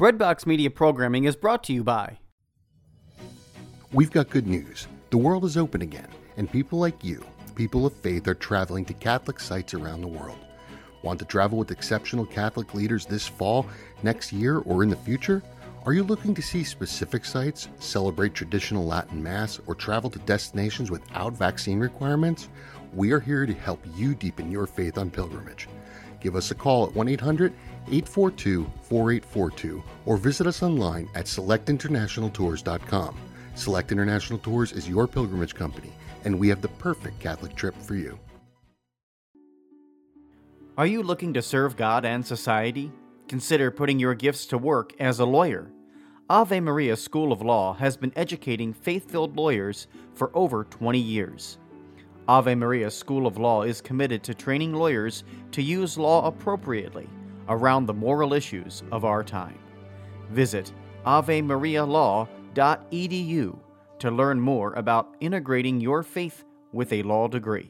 Breadbox Media programming is brought to you by... We've got good news. The world is open again, and people like you, people of faith, are traveling to Catholic sites around the world. Want to travel with exceptional Catholic leaders this fall, next year, or in the future? Are you looking to see specific sites, celebrate traditional Latin Mass, or travel to destinations without vaccine requirements? We are here to help you deepen your faith on pilgrimage. Give us a call at 1-800-842-4842 or visit us online at selectinternationaltours.com. Select International Tours is your pilgrimage company, and we have the perfect Catholic trip for you. Are you looking to serve God and society? Consider putting your gifts to work as a lawyer. Ave Maria School of Law has been educating faith-filled lawyers for over 20 years. Ave Maria School of Law is committed to training lawyers to use law appropriately around the moral issues of our time. Visit avemarialaw.edu to learn more about integrating your faith with a law degree.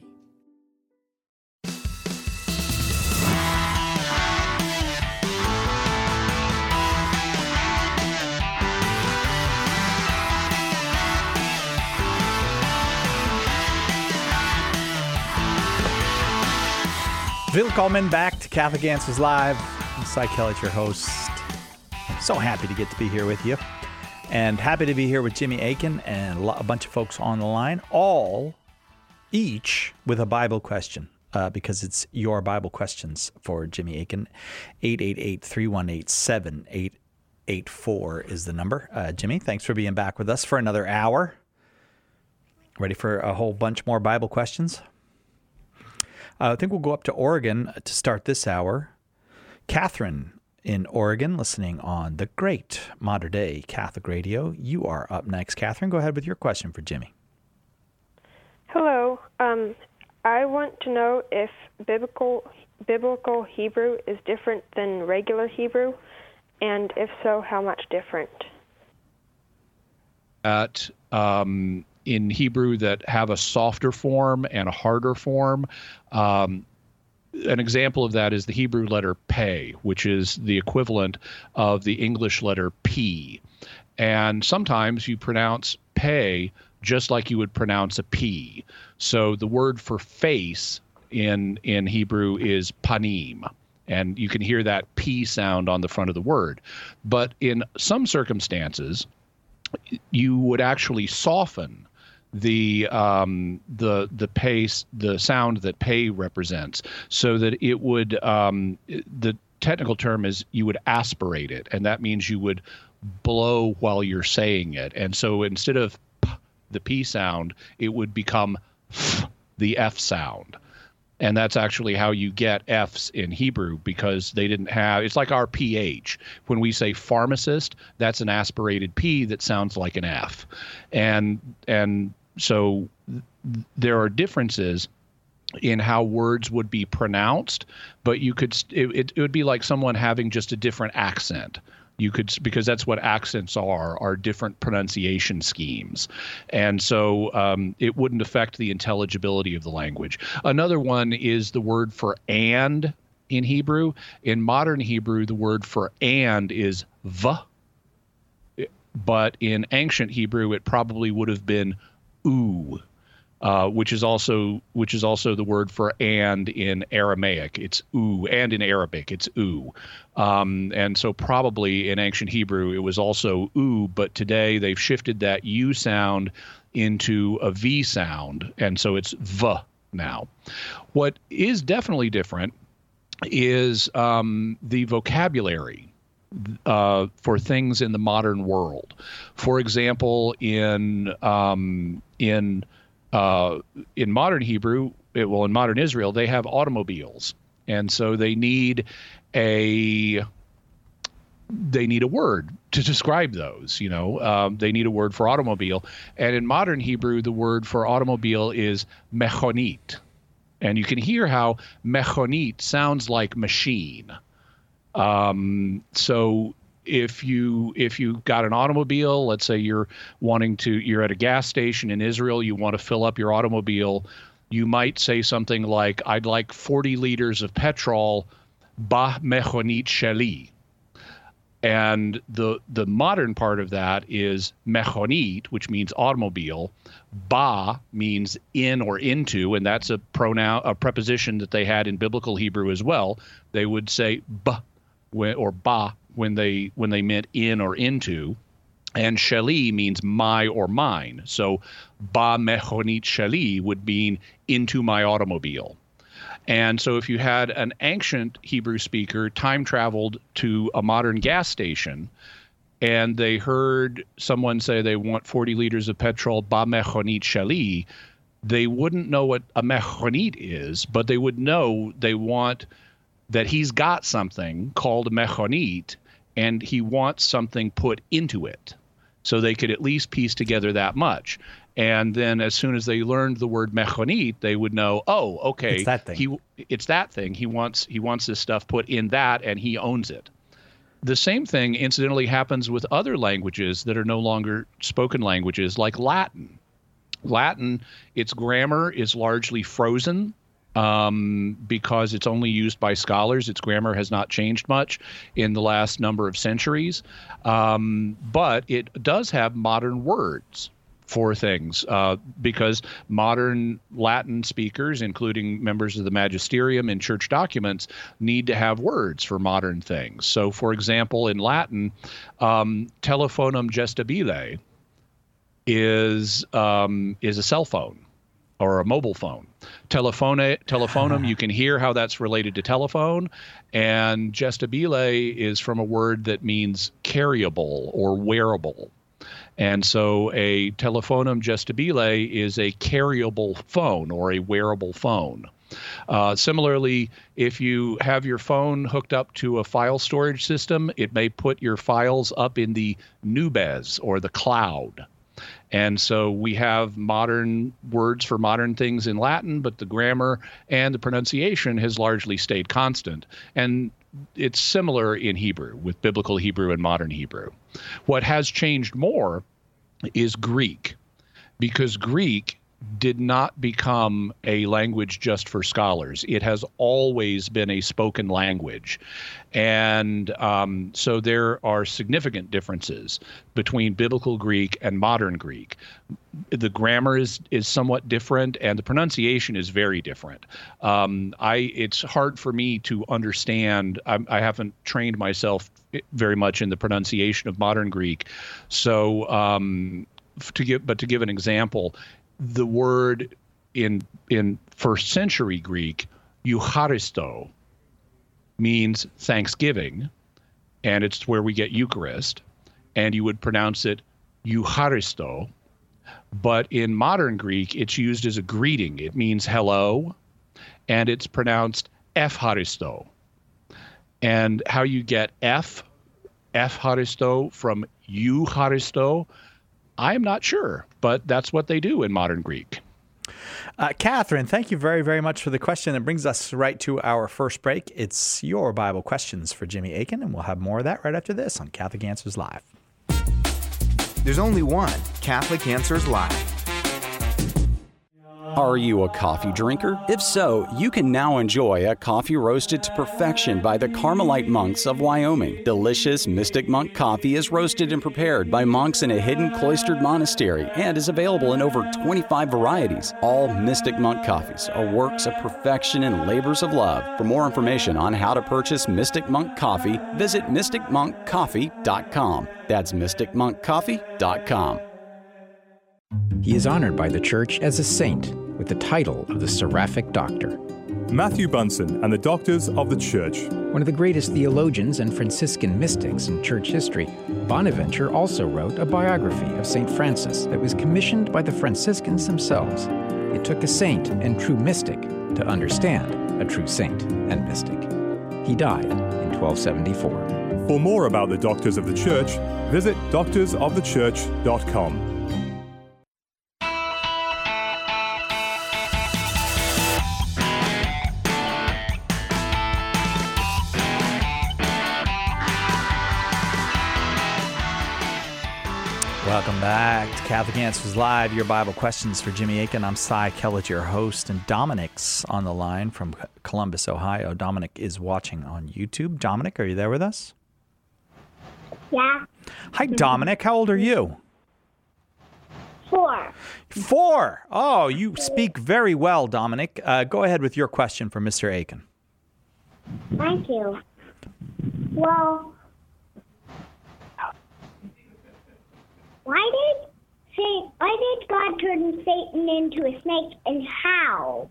Willkommen back to Catholic Answers Live. I'm Cy Kellett, your host. So happy to get to be here with you. And happy to be here with Jimmy Akin and a bunch of folks on the line, each with a Bible question, because it's your Bible questions for Jimmy Akin. 888-318-7884 is the number. Jimmy, thanks for being back with us for another hour. Ready for a whole bunch more Bible questions? I think we'll go up to Oregon to start this hour. Catherine in Oregon, listening on the great Modern Day Catholic Radio. You are up next, Catherine. Go ahead with your question for Jimmy. Hello. I want to know if biblical Hebrew is different than regular Hebrew, and if so, how much different? In Hebrew that have a softer form and a harder form. An example of that is the Hebrew letter Pe, which is the equivalent of the English letter P. And sometimes you pronounce Pe just like you would pronounce a P. So the word for face in Hebrew is panim. And you can hear that P sound on the front of the word. But in some circumstances, you would actually soften the pace, the sound that Pe represents, so that it would, the technical term is you would aspirate it, and that means you would blow while you're saying it. And so instead of p, the P sound, it would become f, the F sound. And that's actually how you get F's in Hebrew, because they didn't have, it's like our PH. When we say pharmacist, that's an aspirated P that sounds like an F. And so there are differences in how words would be pronounced, but you could, it would be like someone having just a different accent. You could, because that's what accents are different pronunciation schemes. And so it wouldn't affect the intelligibility of the language. Another one is the word for and in Hebrew. In modern Hebrew, the word for and is v, but in ancient Hebrew, it probably would have been u, which is also the word for and in Aramaic. It's u, and in Arabic it's u. And so probably in ancient Hebrew it was also u, but today they've shifted that u sound into a v sound, and so it's v now. What is definitely different is the vocabulary for things in the modern world. For example, in modern Hebrew, in modern Israel, they have automobiles, and so they need a word to describe those. They need a word for automobile, and in modern Hebrew, the word for automobile is mechonit, and you can hear how mechonit sounds like machine. So if you got an automobile, let's say you're at a gas station in Israel, you want to fill up your automobile, you might say something like, I'd like 40 liters of petrol, bah mechonit sheli. And the modern part of that is mechonit, which means automobile. Ba means in or into, and that's a preposition that they had in biblical Hebrew as well. They would say ba or ba when they meant in or into. And sheli means my or mine. So ba mechonit sheli would mean into my automobile. And so if you had an ancient Hebrew speaker time traveled to a modern gas station and they heard someone say they want 40 liters of petrol, ba mechonit sheli, they wouldn't know what a mechonit is, but they would know they want that he's got something called a mechonit and he wants something put into it. So they could at least piece together that much. And then as soon as they learned the word mechonit, they would know, oh, okay, it's that thing. It's that thing. He wants this stuff put in that, and he owns it. The same thing, incidentally, happens with other languages that are no longer spoken languages, like Latin. Latin, its grammar is largely frozen because it's only used by scholars. Its grammar has not changed much in the last number of centuries, but it does have modern words for things because modern Latin speakers, including members of the magisterium in church documents, need to have words for modern things. So, for example, in Latin, telefonum gestabile is a cell phone or a mobile phone. Telefonum, you can hear how that's related to telephone, and gestabile is from a word that means carryable or wearable. And so a telefonum gestabile is a carryable phone or a wearable phone. Similarly, if you have your phone hooked up to a file storage system, it may put your files up in the nubes or the cloud. And so we have modern words for modern things in Latin, but the grammar and the pronunciation has largely stayed constant. And it's similar in Hebrew, with biblical Hebrew and modern Hebrew. What has changed more is Greek, because Greek did not become a language just for scholars. It has always been a spoken language. And so there are significant differences between biblical Greek and modern Greek. The grammar is somewhat different, and the pronunciation is very different. It's hard for me to understand. I haven't trained myself very much in the pronunciation of modern Greek. So to give an example, the word in first century Greek, Eucharisto, means thanksgiving, and it's where we get Eucharist, and you would pronounce it Eucharisto. But in modern Greek, it's used as a greeting. It means hello, and it's pronounced Efcharisto. And how you get Efcharisto from Eucharisto, I'm not sure, but that's what they do in modern Greek. Catherine, thank you very, very much for the question. That brings us right to our first break. It's your Bible questions for Jimmy Akin, and we'll have more of that right after this on Catholic Answers Live. There's only one Catholic Answers Live. Are you a coffee drinker? If so, you can now enjoy a coffee roasted to perfection by the Carmelite monks of Wyoming. Delicious Mystic Monk coffee is roasted and prepared by monks in a hidden cloistered monastery and is available in over 25 varieties. All Mystic Monk coffees are works of perfection and labors of love. For more information on how to purchase Mystic Monk coffee, visit mysticmonkcoffee.com. That's mysticmonkcoffee.com. He is honored by the Church as a saint with the title of the Seraphic Doctor. Matthew Bunson and the Doctors of the Church. One of the greatest theologians and Franciscan mystics in church history, Bonaventure also wrote a biography of St. Francis that was commissioned by the Franciscans themselves. It took a saint and true mystic to understand a true saint and mystic. He died in 1274. For more about the Doctors of the Church, visit doctorsofthechurch.com. Welcome back to Catholic Answers Live, your Bible questions for Jimmy Akin. I'm Cy Kellett, your host, and Dominic's on the line from Columbus, Ohio. Dominic is watching on YouTube. Dominic, are you there with us? Yeah. Hi, Dominic. How old are you? 4. 4. Oh, you speak very well, Dominic. Go ahead with your question for Mr. Aiken. Thank you. Well, why did God turn Satan into a snake, and how?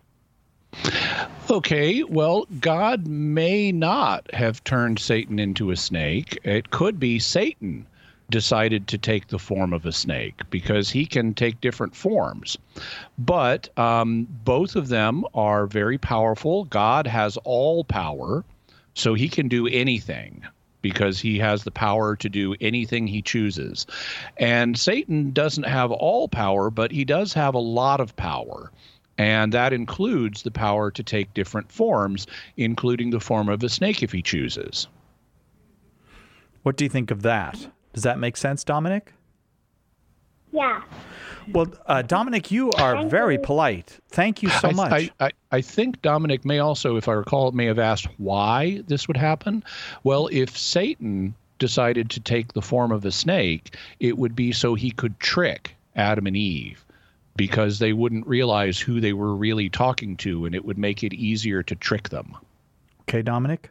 Okay, well, God may not have turned Satan into a snake. It could be Satan decided to take the form of a snake, because he can take different forms. But both of them are very powerful. God has all power, so he can do anything, because he has the power to do anything he chooses. And Satan doesn't have all power, but he does have a lot of power. And that includes the power to take different forms, including the form of a snake if he chooses. What do you think of that? Does that make sense, Dominic? Yeah. Well, Dominic, you are very polite. Thank you so much. I think Dominic may also, if I recall, may have asked why this would happen. Well, if Satan decided to take the form of a snake, it would be so he could trick Adam and Eve, because they wouldn't realize who they were really talking to, and it would make it easier to trick them. Okay, Dominic?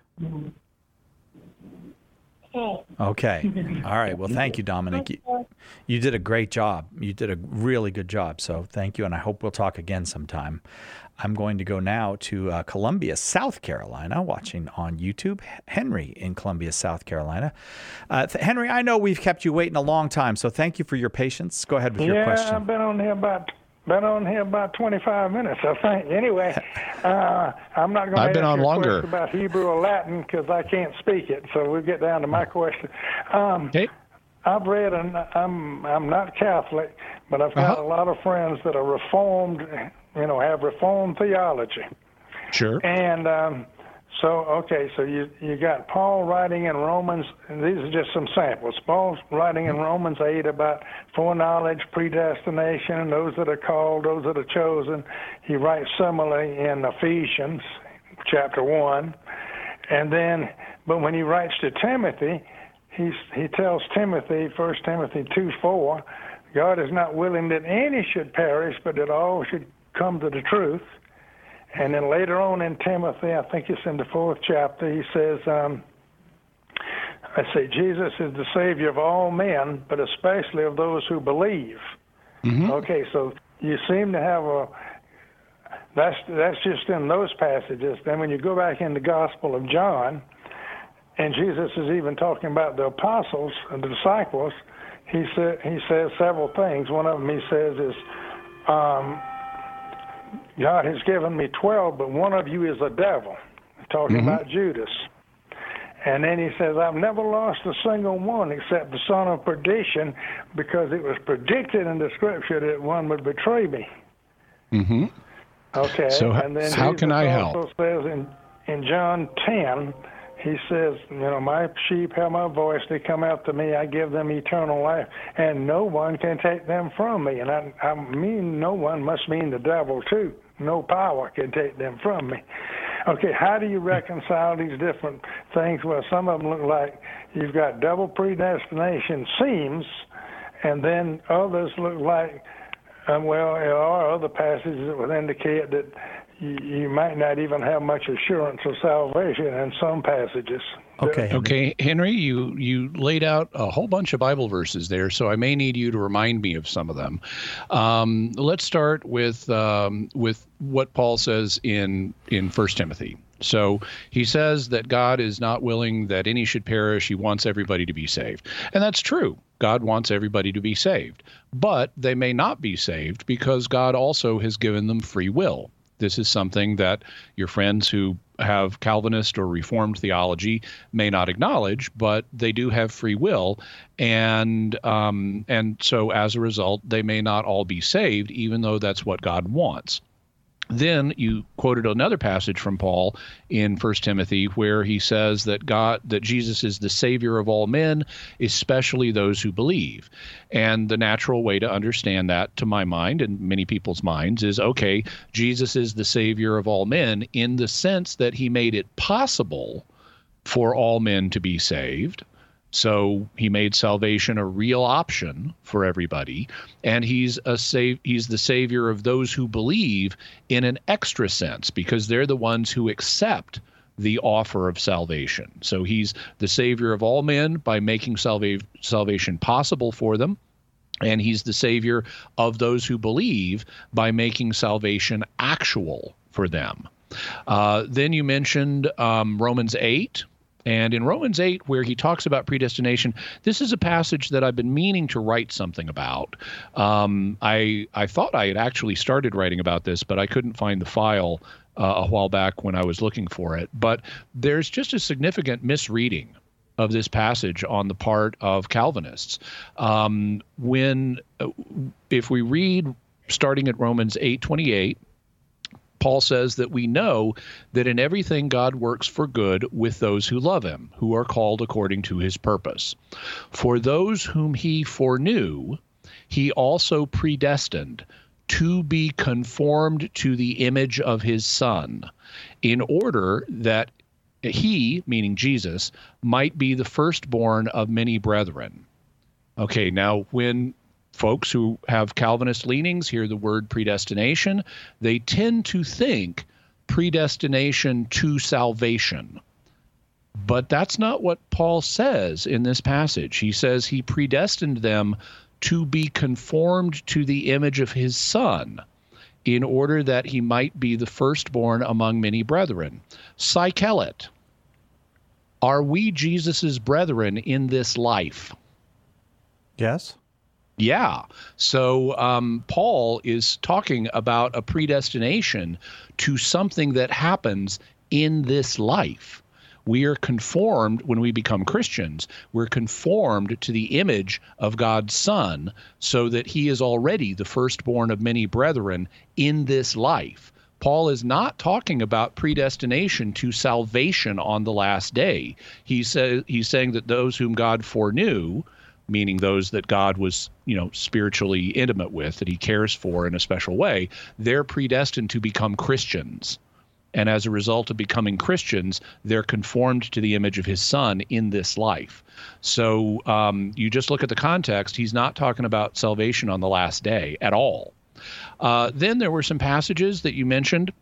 Okay. All right. Well, thank you, Dominic. You did a great job. You did a really good job. So thank you, and I hope we'll talk again sometime. I'm going to go now to Columbia, South Carolina, watching on YouTube. Henry in Columbia, South Carolina. Henry, I know we've kept you waiting a long time, so thank you for your patience. Go ahead with your question. Yeah, I've been on here about 25 minutes, I think. Anyway, I'm not going to ask you a question about Hebrew or Latin because I can't speak it. So we'll get down to my question. Okay. I've read, and I'm not Catholic, but I've got a lot of friends that are Reformed, have Reformed theology. Sure. And so you got Paul writing in Romans, and these are just some samples. Paul's writing in Romans 8 about foreknowledge, predestination, those that are called, those that are chosen. He writes similarly in Ephesians chapter 1. And then, but when he writes to Timothy, he tells Timothy, 1 Timothy 2:4, God is not willing that any should perish, but that all should come to the truth. And then later on in Timothy, I think it's in the 4th chapter, he says, Jesus is the Savior of all men, but especially of those who believe. Mm-hmm. Okay, so you seem to have that's just in those passages. Then when you go back in the Gospel of John, and Jesus is even talking about the apostles and the disciples, he says several things. One of them he says is, God has given me 12, but one of you is a devil. Talking about Judas. And then he says, I've never lost a single one except the son of perdition, because it was predicted in the scripture that one would betray me. Mm-hmm. Okay. So and then how can I help? Also says in John 10, he says, my sheep have my voice. They come out to me. I give them eternal life, and no one can take them from me. And I mean no one must mean the devil, too. No power can take them from me. Okay, how do you reconcile these different things? Well, some of them look like you've got double predestination seems, and then others look like, there are other passages that would indicate that you might not even have much assurance of salvation in some passages. Okay, Henry, you laid out a whole bunch of Bible verses there, so I may need you to remind me of some of them. Let's start with what Paul says in 1 Timothy. So he says that God is not willing that any should perish. He wants everybody to be saved. And that's true. God wants everybody to be saved. But they may not be saved because God also has given them free will. This is something that your friends who have Calvinist or Reformed theology may not acknowledge, but they do have free will, and so as a result, they may not all be saved, even though that's what God wants. Then you quoted another passage from Paul in 1 Timothy where he says that Jesus is the Savior of all men, especially those who believe. And the natural way to understand that, to my mind and many people's minds, is, okay, Jesus is the Savior of all men in the sense that he made it possible for all men to be saved. So he made salvation a real option for everybody, and he's the savior of those who believe in an extra sense, because they're the ones who accept the offer of salvation. So he's the savior of all men by making salvation possible for them, and he's the savior of those who believe by making salvation actual for them. Then you mentioned Romans 8. And in Romans 8, where he talks about predestination, this is a passage that I've been meaning to write something about. I thought I had actually started writing about this, but I couldn't find the file a while back when I was looking for it. But there's just a significant misreading of this passage on the part of Calvinists. If we read starting at Romans 8:28, Paul says that we know that in everything God works for good with those who love him, who are called according to his purpose. For those whom he foreknew, he also predestined to be conformed to the image of his Son, in order that he, meaning Jesus, might be the firstborn of many brethren. Okay, now when folks who have Calvinist leanings hear the word predestination, they tend to think predestination to salvation. But that's not what Paul says in this passage. He says he predestined them to be conformed to the image of his Son, in order that he might be the firstborn among many brethren. Psychelet. Are we Jesus's brethren in this life? Yes. Yeah. So Paul is talking about a predestination to something that happens in this life. We are conformed, when we become Christians, we're conformed to the image of God's Son, so that he is already the firstborn of many brethren in this life. Paul is not talking about predestination to salvation on the last day. He's saying that those whom God foreknew, meaning those that God was, spiritually intimate with, that he cares for in a special way, they're predestined to become Christians. And as a result of becoming Christians, they're conformed to the image of his Son in this life. So you just look at the context, he's not talking about salvation on the last day at all. Then there were some passages that you mentioned,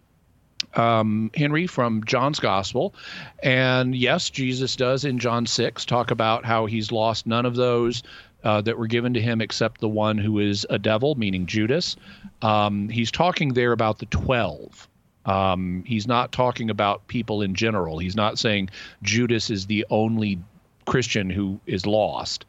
Henry, from John's Gospel. And yes, Jesus does in John 6 talk about how he's lost none of those that were given to him except the one who is a devil, meaning Judas. He's talking there about the 12. He's not talking about people in general. He's not saying Judas is the only Christian who is lost.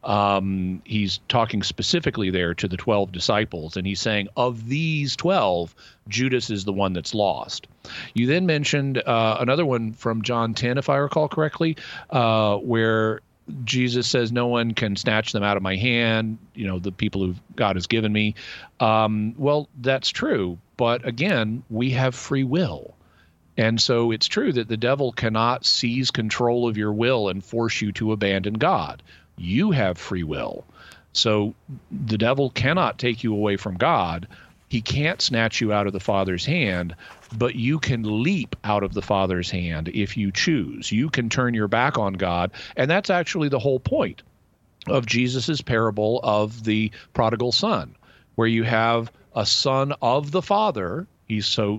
He's talking specifically there to the 12 disciples, and he's saying of these 12, Judas is the one that's lost. You then mentioned another one from John 10, if I recall correctly, where Jesus says, no one can snatch them out of my hand, the people who God has given me. Well, that's true. But again, we have free will. And so it's true that the devil cannot seize control of your will and force you to abandon God. You have free will. So the devil cannot take you away from God. He can't snatch you out of the Father's hand, but you can leap out of the Father's hand if you choose. You can turn your back on God. And that's actually the whole point of Jesus's parable of the prodigal son, where you have a son of the Father. He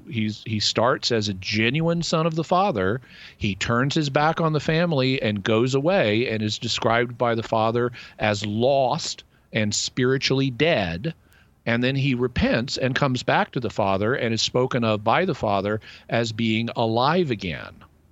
starts as a genuine son of the Father. He turns his back on the family and goes away and is described by the Father as lost and spiritually dead. And then he repents and comes back to the Father and is spoken of by the Father as being alive again.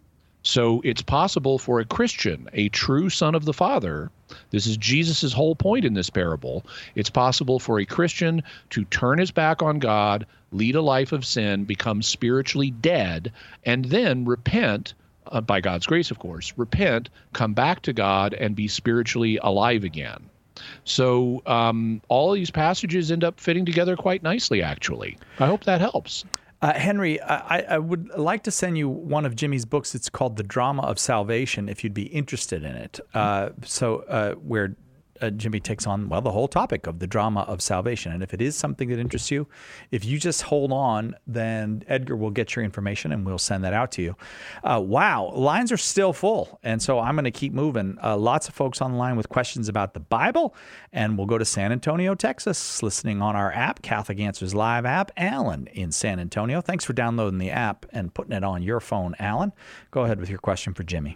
So it's possible for a Christian, a true son of the Father, this is Jesus's whole point in this parable, it's possible for a Christian to turn his back on God, lead a life of sin, become spiritually dead, and then repent, by God's grace, of course, repent, come back to God, and be spiritually alive again. So all these passages end up fitting together quite nicely, actually. I hope that helps. Henry, I would like to send you one of Jimmy's books. It's called The Drama of Salvation, if you'd be interested in it. Where Jimmy takes on, well, the whole topic of the drama of salvation. And if it is something that interests you, if you just hold on, then Edgar will get your information and we'll send that out to you. Wow, lines are still full. And so I'm going to keep moving. Lots of folks on the line with questions about the Bible. And we'll go to San Antonio, Texas, listening on our app, Catholic Answers Live app. Alan in San Antonio. Thanks for downloading the app and putting it on your phone, Alan. Go ahead with your question for Jimmy.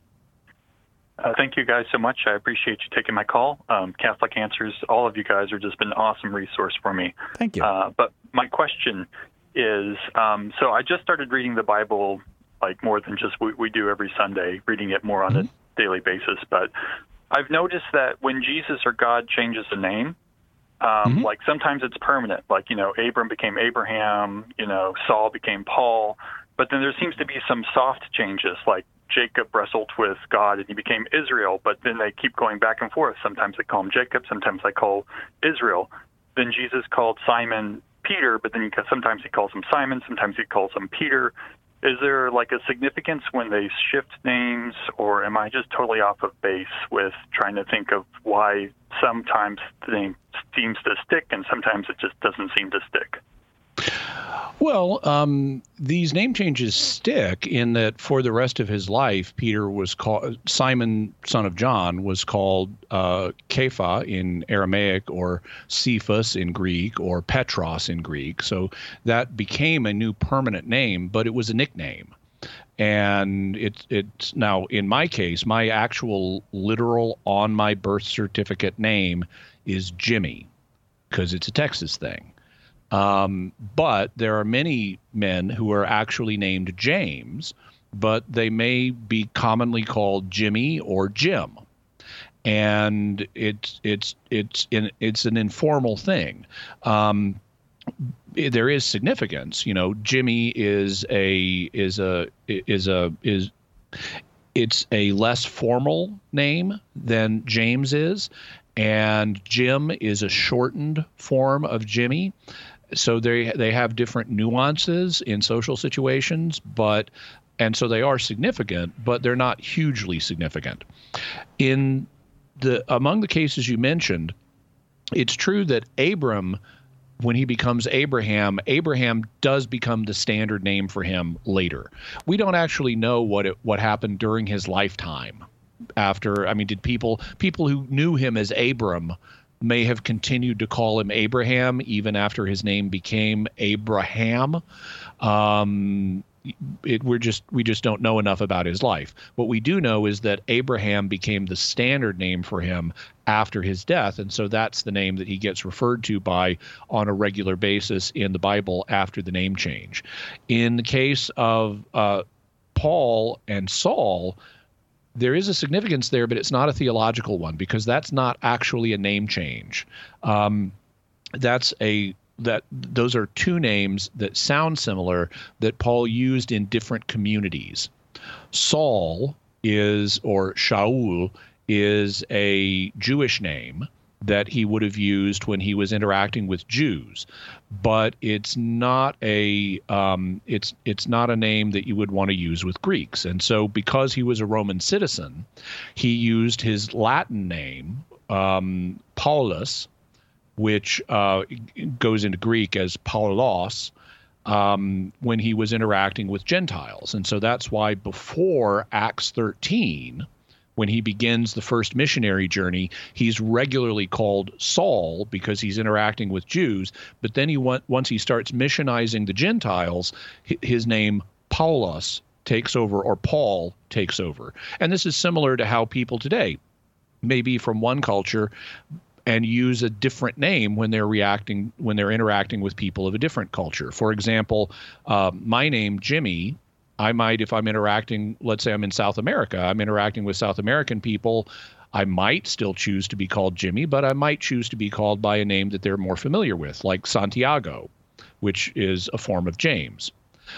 Thank you guys so much. I appreciate you taking my call. Catholic Answers, all of you guys are just been an awesome resource for me. Thank you. But my question is, so I just started reading the Bible like more than just we do every Sunday, reading it more on a daily basis. But I've noticed that when Jesus or God changes a name, like sometimes it's permanent, like, Abram became Abraham, Saul became Paul. But then there seems to be some soft changes, like Jacob wrestled with God and he became Israel, but then they keep going back and forth. Sometimes they call him Jacob, sometimes they call Israel. Then Jesus called Simon Peter, but then sometimes he calls him Simon, sometimes he calls him Peter. Is there like a significance when they shift names, or am I just totally off of base with trying to think of why sometimes the name seems to stick and sometimes it just doesn't seem to stick? Well, these name changes stick in that for the rest of his life, Peter was called Simon, son of John, was called Kepha in Aramaic, or Cephas in Greek, or Petros in Greek. So that became a new permanent name, but it was a nickname. And it's now, in my case, my actual literal on my birth certificate name is Jimmy, because it's a Texas thing. But there are many men who are actually named James, but they may be commonly called Jimmy or Jim. And it's an informal thing. There is significance, Jimmy is it's a less formal name than James is, and Jim is a shortened form of Jimmy. So they have different nuances in social situations, and so they are significant, but they're not hugely significant. Among the cases you mentioned, it's true that Abram, when he becomes Abraham does become the standard name for him later. We don't actually know what happened during his lifetime. Did people who knew him as Abram may have continued to call him Abraham even after his name became Abraham. We just don't know enough about his life. What we do know is that Abraham became the standard name for him after his death, and so that's the name that he gets referred to by on a regular basis in the Bible after the name change. In the case of Paul and Saul, there is a significance there, but it's not a theological one, because that's not actually a name change. Those are two names that sound similar that Paul used in different communities. Saul Shaul is a Jewish name that he would have used when he was interacting with Jews, but it's not a name that you would want to use with Greeks. And so, because he was a Roman citizen, he used his Latin name, Paulus, which goes into Greek as Paulos, when he was interacting with Gentiles. And so that's why before Acts 13, when he begins the first missionary journey, he's regularly called Saul because he's interacting with Jews. But then once he starts missionizing the Gentiles, his name Paulus takes over, or Paul takes over. And this is similar to how people today may be from one culture and use a different name when they're interacting with people of a different culture. For example, my name, Jimmy, I might, if I'm interacting, let's say I'm in South America, I'm interacting with South American people, I might still choose to be called Jimmy, but I might choose to be called by a name that they're more familiar with, like Santiago, which is a form of James.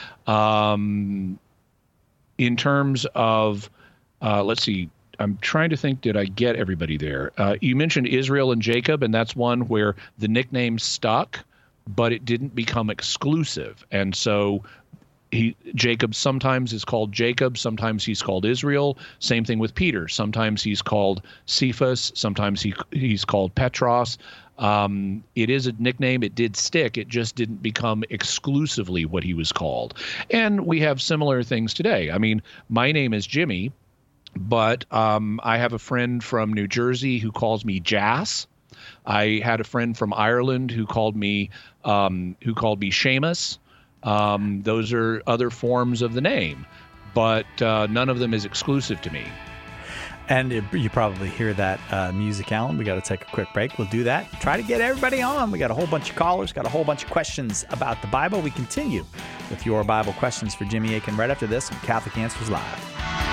In terms of, let's see, I'm trying to think, did I get everybody there? You mentioned Israel and Jacob, and that's one where the nickname stuck, but it didn't become exclusive. And so Jacob sometimes is called Jacob, sometimes he's called Israel. Same thing with Peter. Sometimes he's called Cephas, sometimes he's called Petros. It is a nickname. It did stick. It just didn't become exclusively what he was called. And we have similar things today. I mean, my name is Jimmy, but I have a friend from New Jersey who calls me Jas. I had a friend from Ireland who called me Seamus. Those are other forms of the name, but none of them is exclusive to me. And you probably hear that music, Alan. We got to take a quick break. We'll do that. Try to get everybody on. We got a whole bunch of callers, got a whole bunch of questions about the Bible. We continue with your Bible questions for Jimmy Akin right after this on Catholic Answers Live.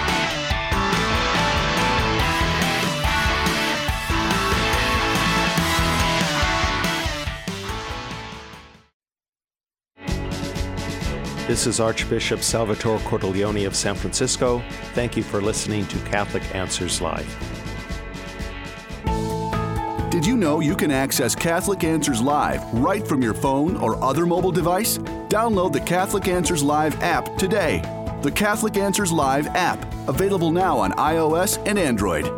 This is Archbishop Salvatore Cordileone of San Francisco. Thank you for listening to Catholic Answers Live. Did you know you can access Catholic Answers Live right from your phone or other mobile device? Download the Catholic Answers Live app today. The Catholic Answers Live app, available now on iOS and Android.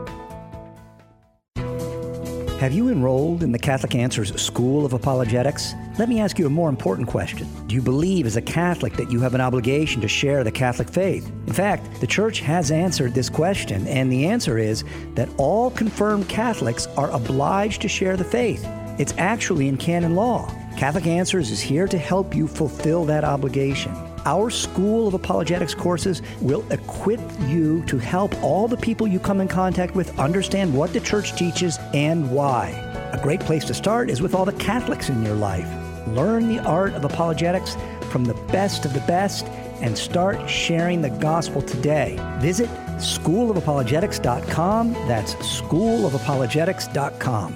Have you enrolled in the Catholic Answers School of Apologetics? Let me ask you a more important question. Do you believe as a Catholic that you have an obligation to share the Catholic faith? In fact, the Church has answered this question, and the answer is that all confirmed Catholics are obliged to share the faith. It's actually in canon law. Catholic Answers is here to help you fulfill that obligation. Our School of Apologetics courses will equip you to help all the people you come in contact with understand what the Church teaches and why. A great place to start is with all the Catholics in your life. Learn the art of apologetics from the best of the best and start sharing the gospel today. Visit schoolofapologetics.com. That's schoolofapologetics.com.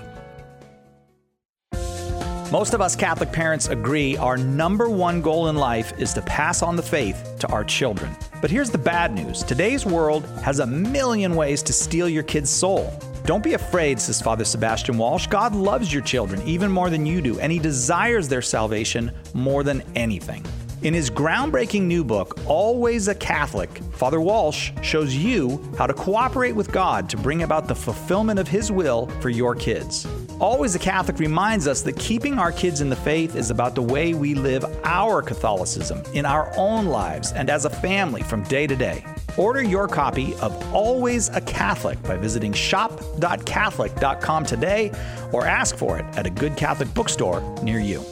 Most of us Catholic parents agree our number one goal in life is to pass on the faith to our children. But here's the bad news. Today's world has a million ways to steal your kid's soul. Don't be afraid, says Father Sebastian Walsh. God loves your children even more than you do, and He desires their salvation more than anything. In his groundbreaking new book, Always a Catholic, Father Walsh shows you how to cooperate with God to bring about the fulfillment of His will for your kids. Always a Catholic reminds us that keeping our kids in the faith is about the way we live our Catholicism in our own lives and as a family from day to day. Order your copy of Always a Catholic by visiting shop.catholic.com today or ask for it at a good Catholic bookstore near you.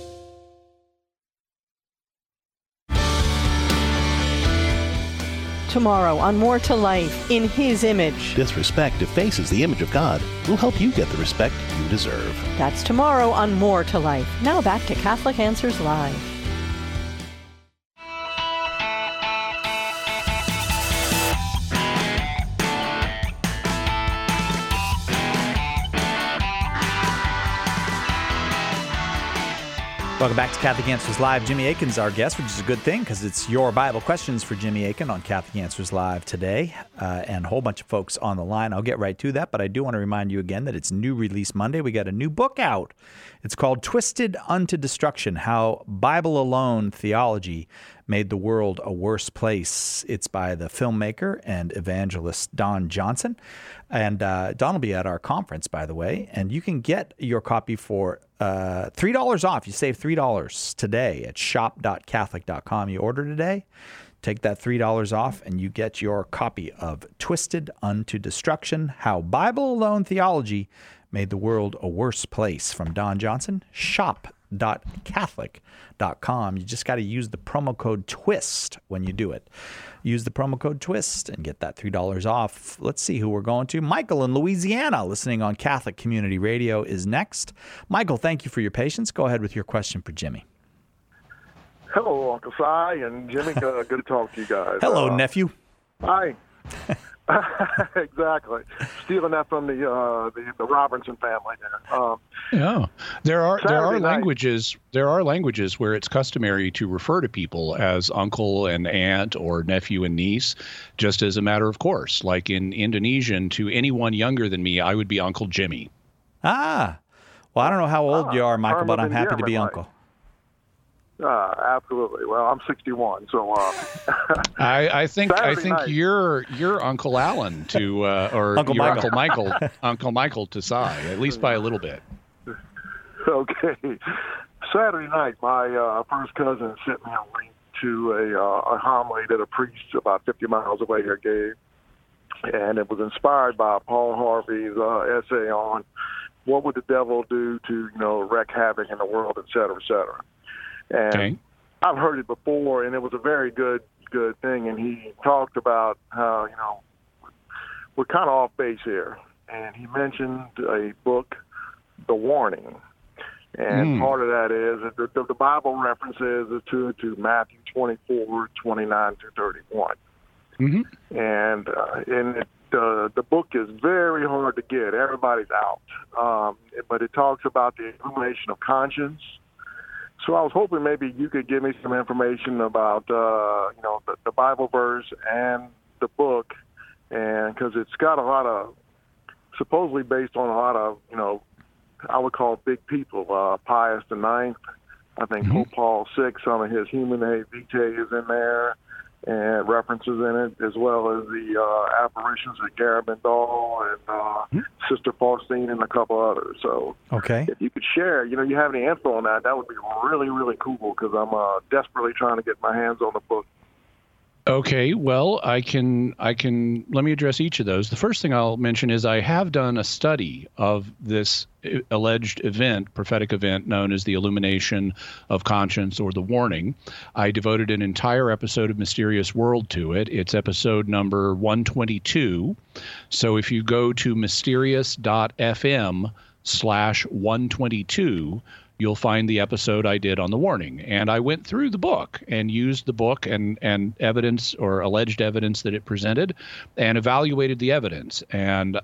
Tomorrow on More to Life, in His image. Disrespect defaces the image of God. We'll help you get the respect you deserve. That's tomorrow on More to Life. Now back to Catholic Answers Live. Welcome back to Catholic Answers Live. Jimmy Akin's our guest, which is a good thing because it's your Bible questions for Jimmy Akin on Catholic Answers Live today, and a whole bunch of folks on the line. I'll get right to that, but I do want to remind you again that it's New Release Monday. We got a new book out. It's called Twisted Unto Destruction, How Bible Alone Theology Made the World a Worse Place. It's by the filmmaker and evangelist Don Johnson. And Don will be at our conference, by the way, and you can get your copy for $3 off. You save $3 today at shop.catholic.com. You order today, take that $3 off, and you get your copy of Twisted Unto Destruction, How Bible Alone Theology Made the World a Worse Place from Don Johnson. Shop.catholic.com. You just got to use the promo code TWIST when you do it. Use the promo code TWIST and get that $3 off. Let's see who we're going to. Michael in Louisiana, listening on Catholic Community Radio, is next. Michael, thank you for your patience. Go ahead with your question for Jimmy. Hello, Uncle Si and Jimmy. Good to talk to you guys. Hello, nephew. Hi. Exactly. Stealing that from the Robinson family there. Yeah, there are languages where it's customary to refer to people as uncle and aunt or nephew and niece, just as a matter of course. Like in Indonesian, to anyone younger than me, I would be Uncle Jimmy. Ah, well, I don't know how old you are, Michael, but I'm happy to be uncle. Absolutely. Well, I'm 61, so I think night. you're Uncle Alan to or Uncle you're Michael. Uncle Michael to Cy, at least by a little bit. Okay. Saturday night, my first cousin sent me a link to a homily that a priest about 50 miles away here gave, and it was inspired by Paul Harvey's essay on what would the devil do to wreak havoc in the world, et cetera, et cetera. And Okay. I've heard it before, and it was a very good thing. And he talked about how we're kind of off base here, and he mentioned a book, The Warning. And part of that is that the Bible references to Matthew 24, 29 to 31. Mm-hmm. And the book is very hard to get. Everybody's out. But it talks about the illumination of conscience. So I was hoping maybe you could give me some information about the Bible verse and the book, and because it's got a lot of, supposedly based on a lot of I would call big people. Pius IX, I think Pope Paul VI, some of his Humanae Vitae is in there, and references in it, as well as the apparitions of Garabandal and Sister Faustine and a couple others. So Okay. if you could share, you have any info on that would be really, really cool, because I'm desperately trying to get my hands on the book. Okay, well, I can let me address each of those. The first thing I'll mention is I have done a study of this alleged event, prophetic event known as the illumination of conscience or the warning. I devoted an entire episode of Mysterious World to it. It's episode number 122. So if you go to mysterious.fm/122, you'll find the episode I did on the warning. And I went through the book and used the book and evidence or alleged evidence that it presented and evaluated the evidence. And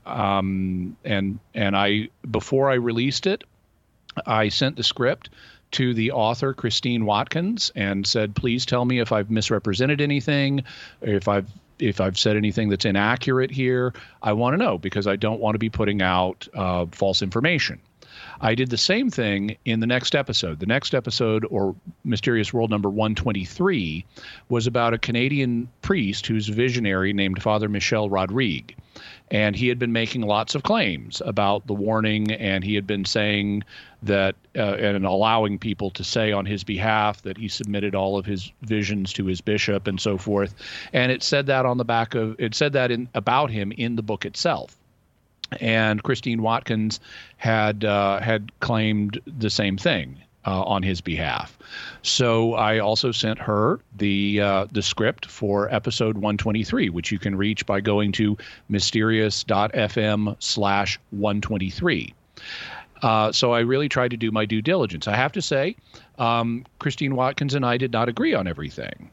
I, before I released it, I sent the script to the author, Christine Watkins, and said, please tell me if I've misrepresented anything, if I've said anything that's inaccurate here. I want to know, because I don't want to be putting out false information. I did the same thing in the next episode. The next episode, or Mysterious World number 123, was about a Canadian priest who's a visionary named Father Michel Rodrigue. And he had been making lots of claims about the warning, and he had been saying that, and allowing people to say on his behalf that he submitted all of his visions to his bishop and so forth. And it said that about him in the book itself. And Christine Watkins had claimed the same thing on his behalf. So I also sent her the script for episode 123, which you can reach by going to mysterious.fm/123. So I really tried to do my due diligence. I have to say, Christine Watkins and I did not agree on everything.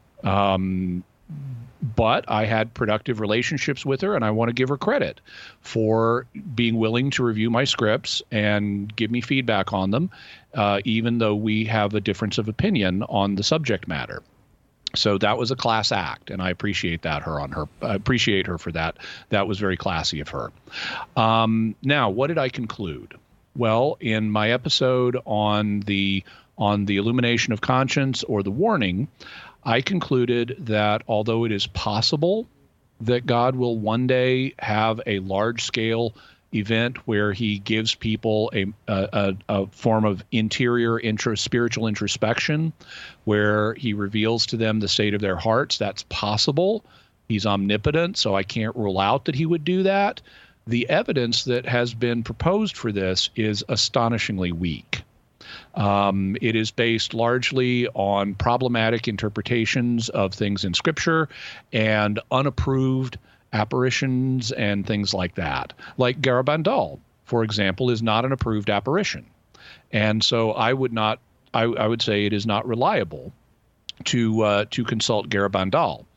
But I had productive relationships with her, and I want to give her credit for being willing to review my scripts and give me feedback on them, even though we have a difference of opinion on the subject matter. So that was a class act, and I appreciate that I appreciate her for that. That was very classy of her. Now, what did I conclude? Well, in my episode on the illumination of conscience or the warning, I concluded that although it is possible that God will one day have a large-scale event where he gives people a form of interior spiritual introspection, where he reveals to them the state of their hearts, that's possible. He's omnipotent, so I can't rule out that he would do that. The evidence that has been proposed for this is astonishingly weak. It is based largely on problematic interpretations of things in Scripture and unapproved apparitions and things like that. Like Garabandal, for example, is not an approved apparition. And so I would say it is not reliable to consult Garabandal.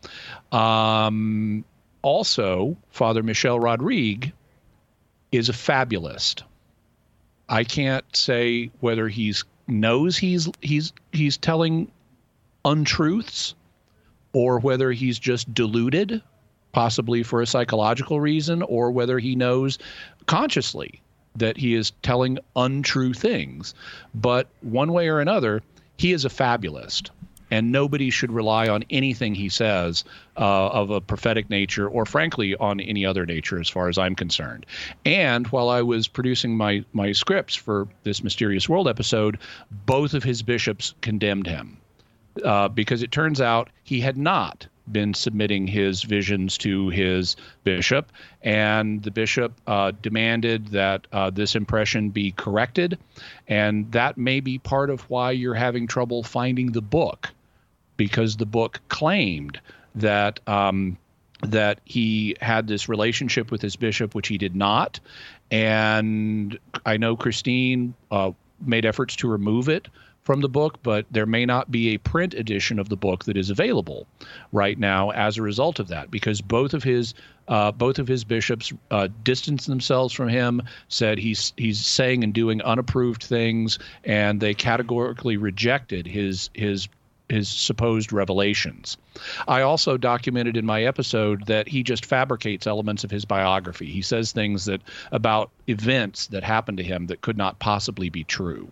Also, Father Michel Rodrigue is a fabulist. I can't say whether he knows he's telling untruths or whether he's just deluded, possibly for a psychological reason, or whether he knows consciously that he is telling untrue things. But one way or another, he is a fabulist, and nobody should rely on anything he says of a prophetic nature, or frankly on any other nature as far as I'm concerned. And while I was producing my scripts for this Mysterious World episode, both of his bishops condemned him because it turns out he had not been submitting his visions to his bishop, and the bishop demanded that this impression be corrected, and that may be part of why you're having trouble finding the book, because the book claimed that that he had this relationship with his bishop, which he did not. And I know Christine made efforts to remove it from the book, but there may not be a print edition of the book that is available right now as a result of that, because both of his bishops distanced themselves from him, said he's saying and doing unapproved things, and they categorically rejected his supposed revelations. I also documented in my episode that he just fabricates elements of his biography. He says things about events that happened to him that could not possibly be true.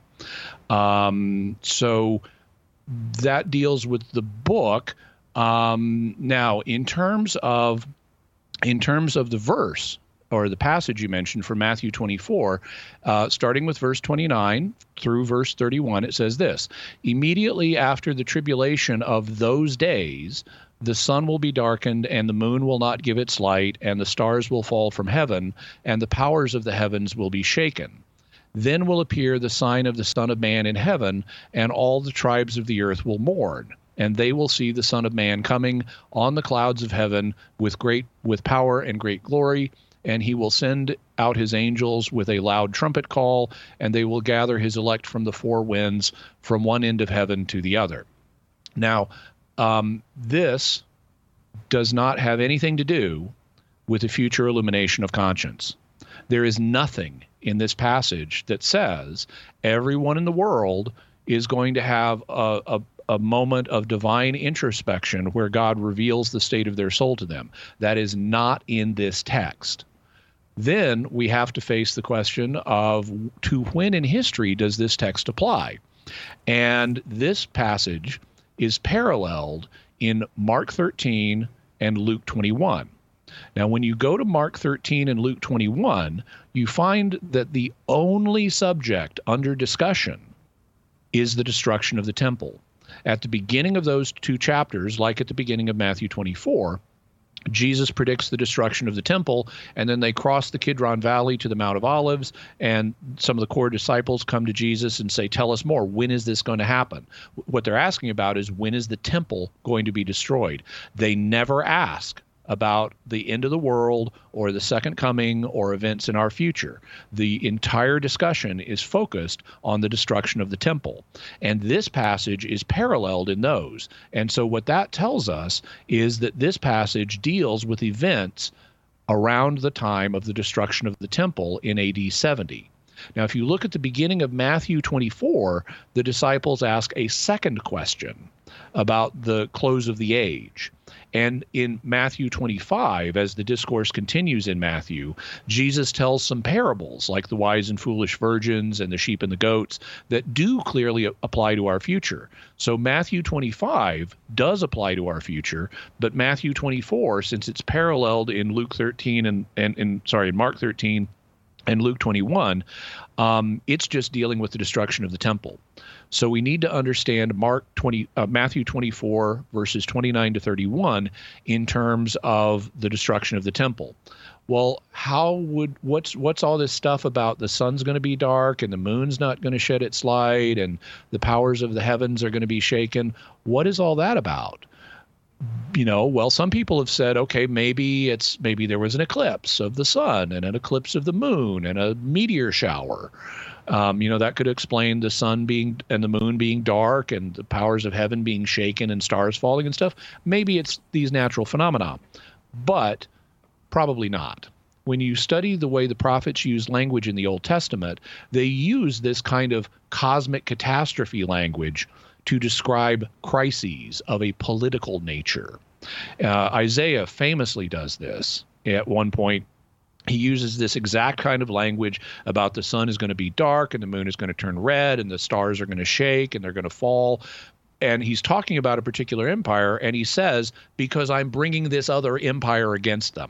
So that deals with the book. Now, in terms of the verse, or the passage you mentioned from Matthew 24, starting with verse 29 through verse 31, it says this: "Immediately after the tribulation of those days, the sun will be darkened, and the moon will not give its light, and the stars will fall from heaven, and the powers of the heavens will be shaken. Then will appear the sign of the Son of Man in heaven, and all the tribes of the earth will mourn. And they will see the Son of Man coming on the clouds of heaven with power and great glory. And he will send out his angels with a loud trumpet call, and they will gather his elect from the four winds, from one end of heaven to the other." Now, this does not have anything to do with the future illumination of conscience. There is nothing in this passage that says everyone in the world is going to have a moment of divine introspection where God reveals the state of their soul to them. That is not in this text. Then we have to face the question of, to when in history does this text apply? And this passage is paralleled in Mark 13 and Luke 21. Now, when you go to Mark 13 and Luke 21, you find that the only subject under discussion is the destruction of the temple. At the beginning of those two chapters, like at the beginning of Matthew 24, Jesus predicts the destruction of the temple, and then they cross the Kidron Valley to the Mount of Olives, and some of the core disciples come to Jesus and say, "Tell us more. When is this going to happen?" What they're asking about is, when is the temple going to be destroyed? They never ask about the end of the world or the second coming or events in our future. The entire discussion is focused on the destruction of the temple. And this passage is paralleled in those. And so what that tells us is that this passage deals with events around the time of the destruction of the temple in AD 70. Now, if you look at the beginning of Matthew 24, the disciples ask a second question about the close of the age. And in Matthew 25, as the discourse continues in Matthew, Jesus tells some parables, like the wise and foolish virgins and the sheep and the goats, that do clearly apply to our future. So Matthew 25 does apply to our future, but Matthew 24, since it's paralleled in Luke 13 in Mark 13 and Luke 21, it's just dealing with the destruction of the temple. So we need to understand Matthew 24, verses 29 to 31, in terms of the destruction of the temple. Well, what's all this stuff about the sun's going to be dark and the moon's not going to shed its light and the powers of the heavens are going to be shaken? What is all that about? Well, some people have said, okay, maybe there was an eclipse of the sun and an eclipse of the moon and a meteor shower. That could explain the sun being and the moon being dark and the powers of heaven being shaken and stars falling and stuff. Maybe it's these natural phenomena, but probably not. When you study the way the prophets use language in the Old Testament, they use this kind of cosmic catastrophe language to describe crises of a political nature. Isaiah famously does this. At one point, He uses this exact kind of language about the sun is going to be dark and the moon is going to turn red and the stars are going to shake and they're going to fall. And he's talking about a particular empire, and he says, because I'm bringing this other empire against them.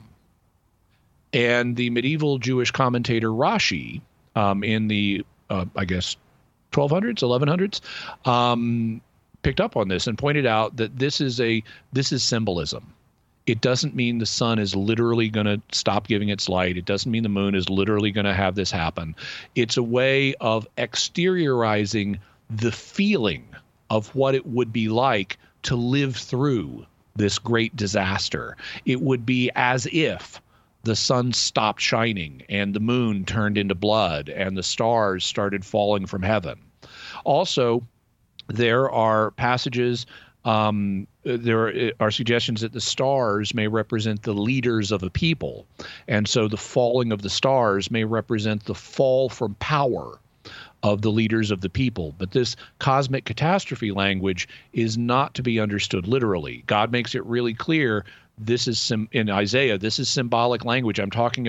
And the medieval Jewish commentator Rashi, in the, I guess, 1200s, 1100s, picked up on this and pointed out that this is symbolism. It doesn't mean the sun is literally going to stop giving its light. It doesn't mean the moon is literally going to have this happen. It's a way of exteriorizing the feeling of what it would be like to live through this great disaster. It would be as if the sun stopped shining and the moon turned into blood and the stars started falling from heaven. Also, there are passages, there are suggestions that the stars may represent the leaders of a people. And so the falling of the stars may represent the fall from power of the leaders of the people. But this cosmic catastrophe language is not to be understood literally. God makes it really clear. This is in Isaiah, this is symbolic language.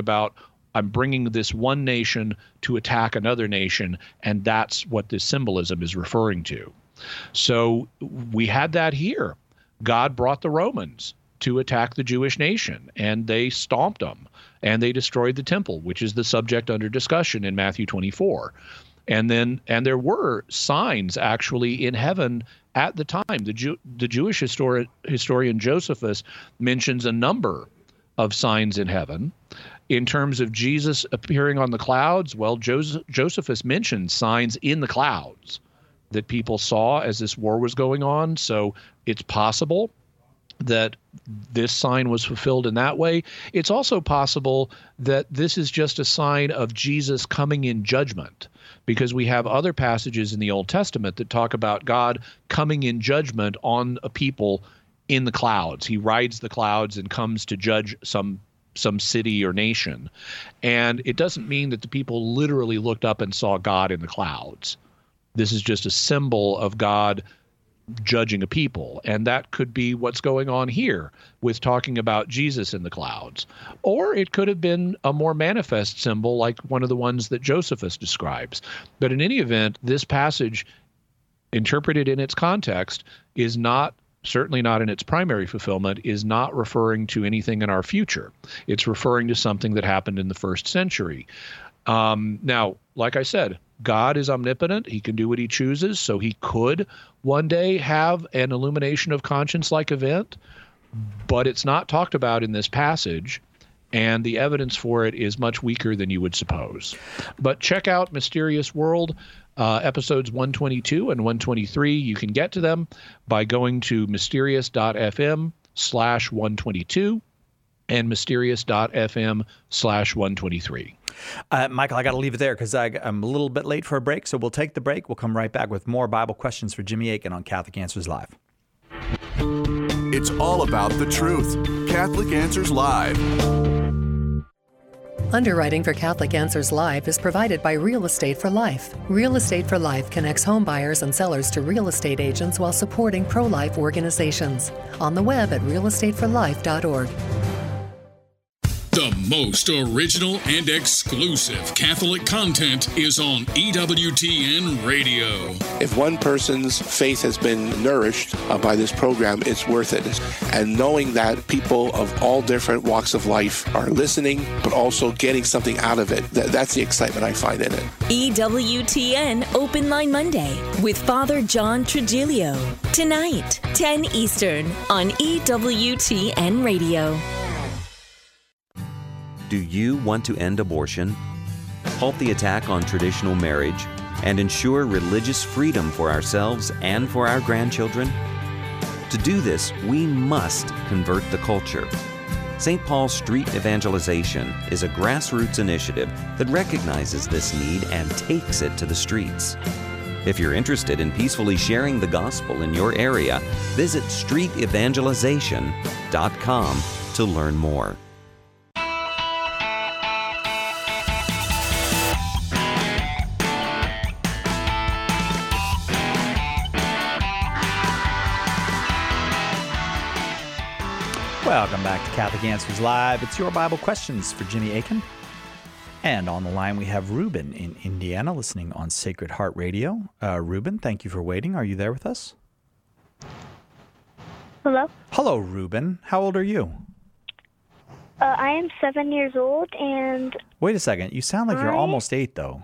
I'm bringing this one nation to attack another nation, and that's what this symbolism is referring to. So we had that here. God brought the Romans to attack the Jewish nation, and they stomped them, and they destroyed the temple, which is the subject under discussion in Matthew 24. And there were signs actually in heaven at the time. The Jewish historian Josephus mentions a number of signs in heaven. In terms of Jesus appearing on the clouds, well, Josephus mentions signs in the clouds that people saw as this war was going on. So it's possible that this sign was fulfilled in that way. It's also possible that this is just a sign of Jesus coming in judgment, because we have other passages in the Old Testament that talk about God coming in judgment on a people in the clouds. He rides the clouds and comes to judge some city or nation. And it doesn't mean that the people literally looked up and saw God in the clouds. This is just a symbol of God judging a people. And that could be what's going on here with talking about Jesus in the clouds. Or it could have been a more manifest symbol like one of the ones that Josephus describes. But in any event, this passage, interpreted in its context, is not, certainly not in its primary fulfillment, is not referring to anything in our future. It's referring to something that happened in the first century. Now, like I said, God is omnipotent. He can do what he chooses. So he could one day have an illumination of conscience-like event, but it's not talked about in this passage, and the evidence for it is much weaker than you would suppose. But check out Mysterious World, episodes 122 and 123. You can get to them by going to mysterious.fm/122 and mysterious.fm/123. Michael, I got to leave it there because I'm a little bit late for a break, so we'll take the break. We'll come right back with more Bible questions for Jimmy Akin on Catholic Answers Live. It's all about the truth. Catholic Answers Live. Underwriting for Catholic Answers Live is provided by Real Estate for Life. Real Estate for Life connects home buyers and sellers to real estate agents while supporting pro-life organizations. On the web at realestateforlife.org. The most original and exclusive Catholic content is on EWTN Radio. If one person's faith has been nourished by this program, it's worth it. And knowing that people of all different walks of life are listening, but also getting something out of it, that's the excitement I find in it. EWTN Open Line Monday with Father John Trigilio. Tonight, 10 Eastern on EWTN Radio. Do you want to end abortion, halt the attack on traditional marriage, and ensure religious freedom for ourselves and for our grandchildren? To do this, we must convert the culture. St. Paul Street Evangelization is a grassroots initiative that recognizes this need and takes it to the streets. If you're interested in peacefully sharing the gospel in your area, visit streetevangelization.com to learn more. Welcome back to Catholic Answers Live. It's your Bible questions for Jimmy Akin. And on the line, we have Ruben in Indiana listening on Sacred Heart Radio. Ruben, thank you for waiting. Are you there with us? Hello? Hello, Ruben. How old are you? I am 7 years old, and... Wait a second. You sound like you're almost 8, though.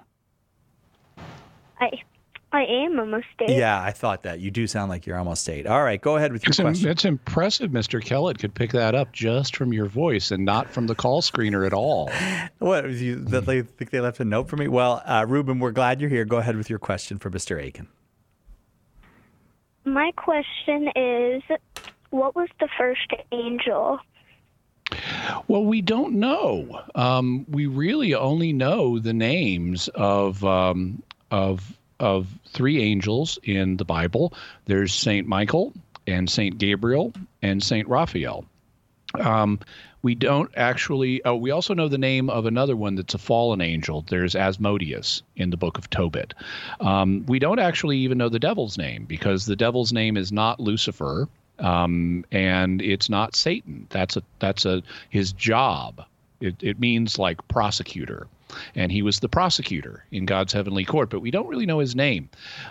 I am almost 8. Yeah, I thought that. You do sound like you're almost 8. All right, go ahead with your question. It's impressive Mr. Kellett could pick that up just from your voice and not from the call screener at all. What, they think they left a note for me? Well, Ruben, we're glad you're here. Go ahead with your question for Mr. Akin. My question is, what was the first angel? Well, we don't know. We really only know the names of 3 angels in the Bible. There's Saint Michael and Saint Gabriel and Saint Raphael. We don't actually. Oh, we also know the name of another one that's a fallen angel. There's Asmodeus in the book of Tobit. We don't actually even know the devil's name, because the devil's name is not Lucifer, and it's not Satan. That's his job. It means like prosecutor. And he was the prosecutor in God's heavenly court, but we don't really know his name.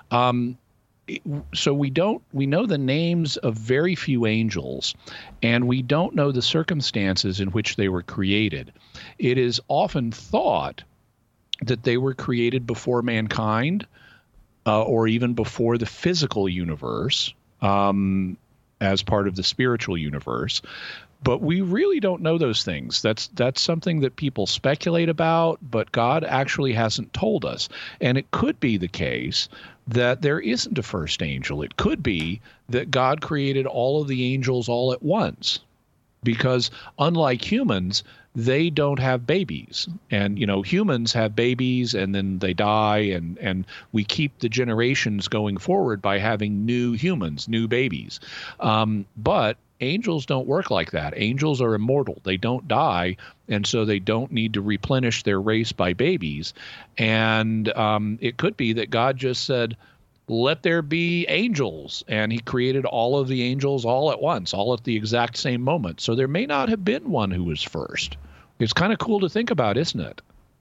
So we know the names of very few angels, and we don't know the circumstances in which they were created. It is often thought that they were created before mankind, or even before the physical universe, as part of the spiritual universe. But we really don't know those things. That's something that people speculate about, but God actually hasn't told us. And it could be the case that there isn't a first angel. It could be that God created all of the angels all at once, because unlike humans, they don't have babies. And, humans have babies and then they die, and we keep the generations going forward by having new humans, new babies. But angels don't work like that. Angels are immortal. They don't die, and so they don't need to replenish their race by babies. And it could be that God just said, let there be angels, and he created all of the angels all at once, all at the exact same moment. So there may not have been one who was first. It's kind of cool to think about, isn't it?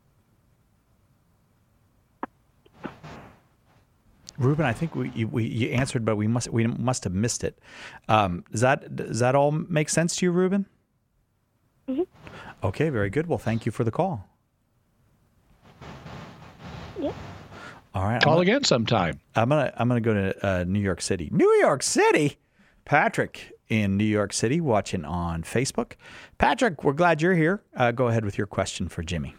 Ruben, I think you answered, but we must have missed it. Does that all make sense to you, Ruben? Mm-hmm. Okay, very good. Well, thank you for the call. Yep. All right. Call again sometime. I'm gonna go to New York City. New York City. Patrick in New York City, watching on Facebook. Patrick, we're glad you're here. Go ahead with your question for Jimmy.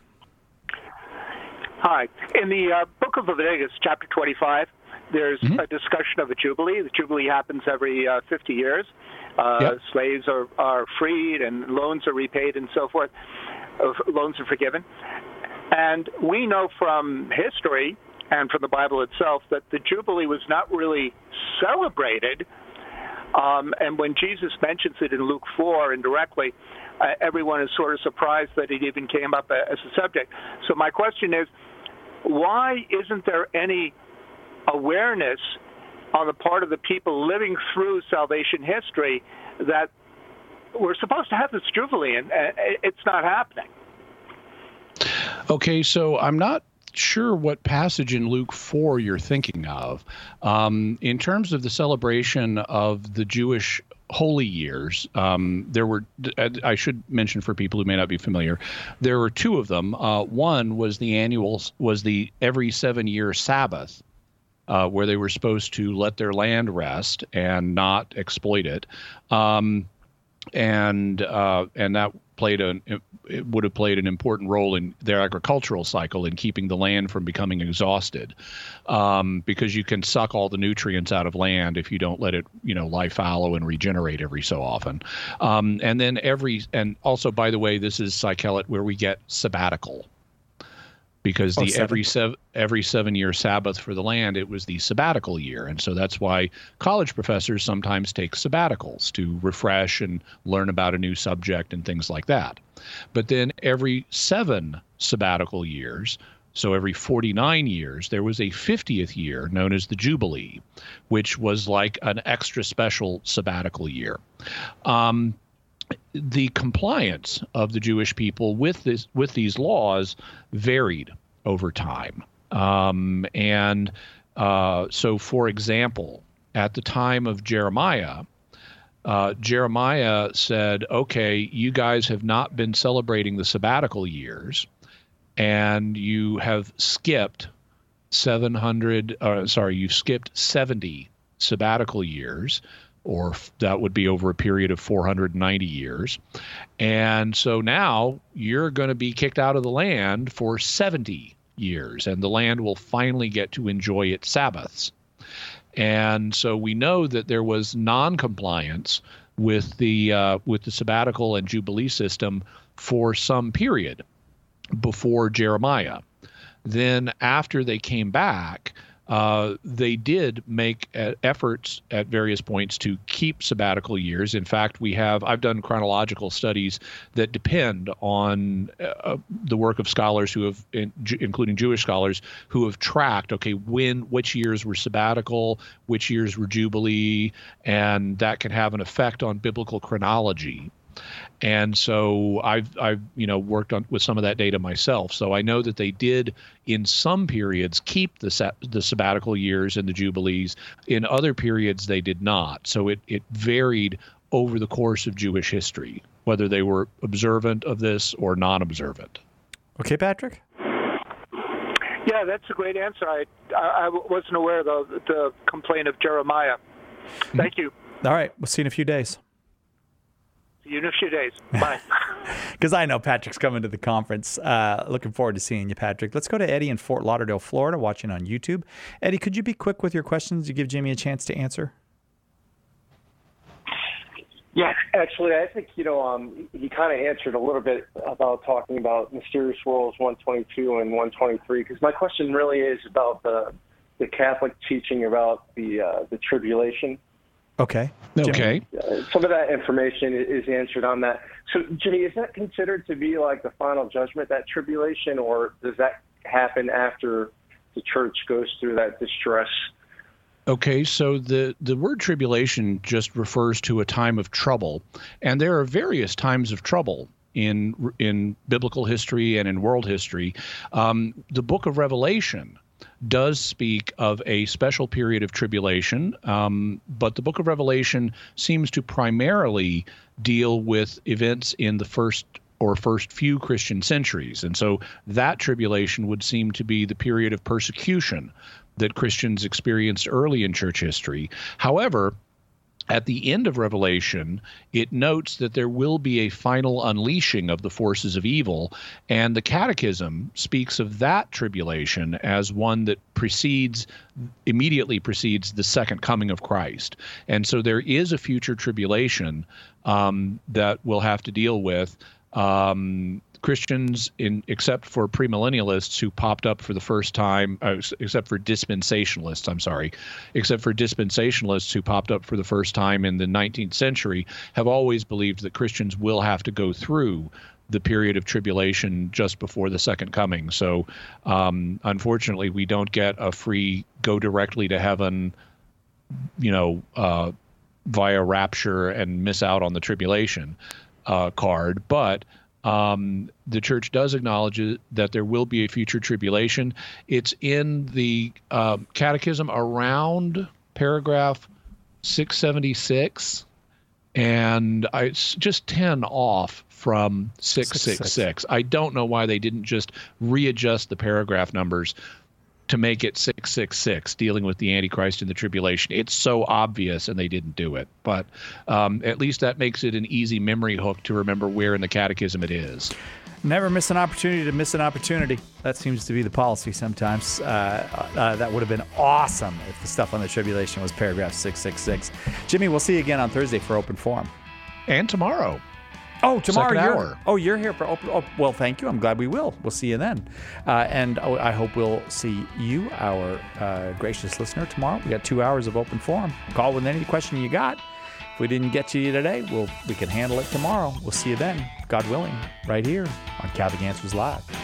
Hi. In the book of Leviticus, chapter 25, there's a discussion of a jubilee. The jubilee happens every 50 years. Slaves are freed and loans are repaid and so forth. Loans are forgiven. And we know from history and from the Bible itself that the jubilee was not really celebrated. And when Jesus mentions it in Luke 4 indirectly, everyone is sort of surprised that it even came up as a subject. So my question is, why isn't there any awareness on the part of the people living through salvation history that we're supposed to have this jubilee, and it's not happening? Okay, so I'm not sure what passage in Luke 4 you're thinking of. In terms of the celebration of the Jewish holy years, there were, I should mention for people who may not be familiar, there were 2 of them. One was the every 7-year Sabbath, where they were supposed to let their land rest and not exploit it. And that would have played an important role in their agricultural cycle in keeping the land from becoming exhausted, because you can suck all the nutrients out of land if you don't let it, lie fallow and regenerate every so often. And then and also, by the way, this is Psychelet where we get sabbatical. Because every 7-year Sabbath for the land, it was the sabbatical year. And so that's why college professors sometimes take sabbaticals to refresh and learn about a new subject and things like that. But then every 7 sabbatical years, so every 49 years, there was a 50th year known as the Jubilee, which was like an extra special sabbatical year. the compliance of the Jewish people with these laws varied over time. So, for example, at the time of Jeremiah, Jeremiah said, okay, you guys have not been celebrating the sabbatical years, and you have skipped 70 sabbatical years, or that would be over a period of 490 years. And so now you're going to be kicked out of the land for 70 years, and the land will finally get to enjoy its Sabbaths. And so we know that there was non-compliance with the sabbatical and jubilee system for some period before Jeremiah. Then after they came back, they did make efforts at various points to keep sabbatical years. In fact, I've done chronological studies that depend on the work of scholars who have, including Jewish scholars, who have tracked, okay, which years were sabbatical, which years were jubilee, and that can have an effect on biblical chronology. And so I've worked with some of that data myself. So I know that they did in some periods keep the sabbatical years and the jubilees. In other periods they did not. So it varied over the course of Jewish history, whether they were observant of this or non-observant. Okay, Patrick? Yeah, that's a great answer. I wasn't aware of the complaint of Jeremiah. Thank you. All right, we'll see you in a few days. See you in a few days. Bye. Because I know Patrick's coming to the conference. Looking forward to seeing you, Patrick. Let's go to Eddie in Fort Lauderdale, Florida, watching on YouTube. Eddie, could you be quick with your questions to give Jimmy a chance to answer? Yeah, actually, I think, he kind of answered a little bit about talking about Mysterious Worlds 122 and 123, because my question really is about the Catholic teaching about the tribulation. Okay. Okay. Some of that information is answered on that. So, Jimmy, is that considered to be like the final judgment, that tribulation, or does that happen after the church goes through that distress? Okay, so the word tribulation just refers to a time of trouble, and there are various times of trouble in biblical history and in world history. The book of Revelation does speak of a special period of tribulation, but the book of Revelation seems to primarily deal with events in the first few Christian centuries. And so that tribulation would seem to be the period of persecution that Christians experienced early in church history. However, at the end of Revelation, it notes that there will be a final unleashing of the forces of evil, and the Catechism speaks of that tribulation as one that immediately precedes the second coming of Christ. And so there is a future tribulation that we'll have to deal with. Christians, except for premillennialists who popped up for the first time, except for dispensationalists who popped up for the first time in the 19th century, have always believed that Christians will have to go through the period of tribulation just before the second coming. So, unfortunately, we don't get a free go directly to heaven, via rapture and miss out on the tribulation card, but the church does acknowledge that there will be a future tribulation. It's in the Catechism around paragraph 676, and it's just 10 off from 666. I don't know why they didn't just readjust the paragraph numbers to make it 666, dealing with the Antichrist and the tribulation. It's so obvious, and they didn't do it. But at least that makes it an easy memory hook to remember where in the Catechism it is. Never miss an opportunity to miss an opportunity. That seems to be the policy sometimes. That would have been awesome if the stuff on the tribulation was paragraph 666. Jimmy, we'll see you again on Thursday for Open Forum. And tomorrow. Oh, tomorrow you're here for Open. Oh, well, thank you. I'm glad we will. We'll see you then. And I hope we'll see you, our gracious listener, tomorrow. We got 2 hours of Open Forum. Call with any question you got. If we didn't get to you today, we can handle it tomorrow. We'll see you then, God willing, right here on Catholic Answers Live.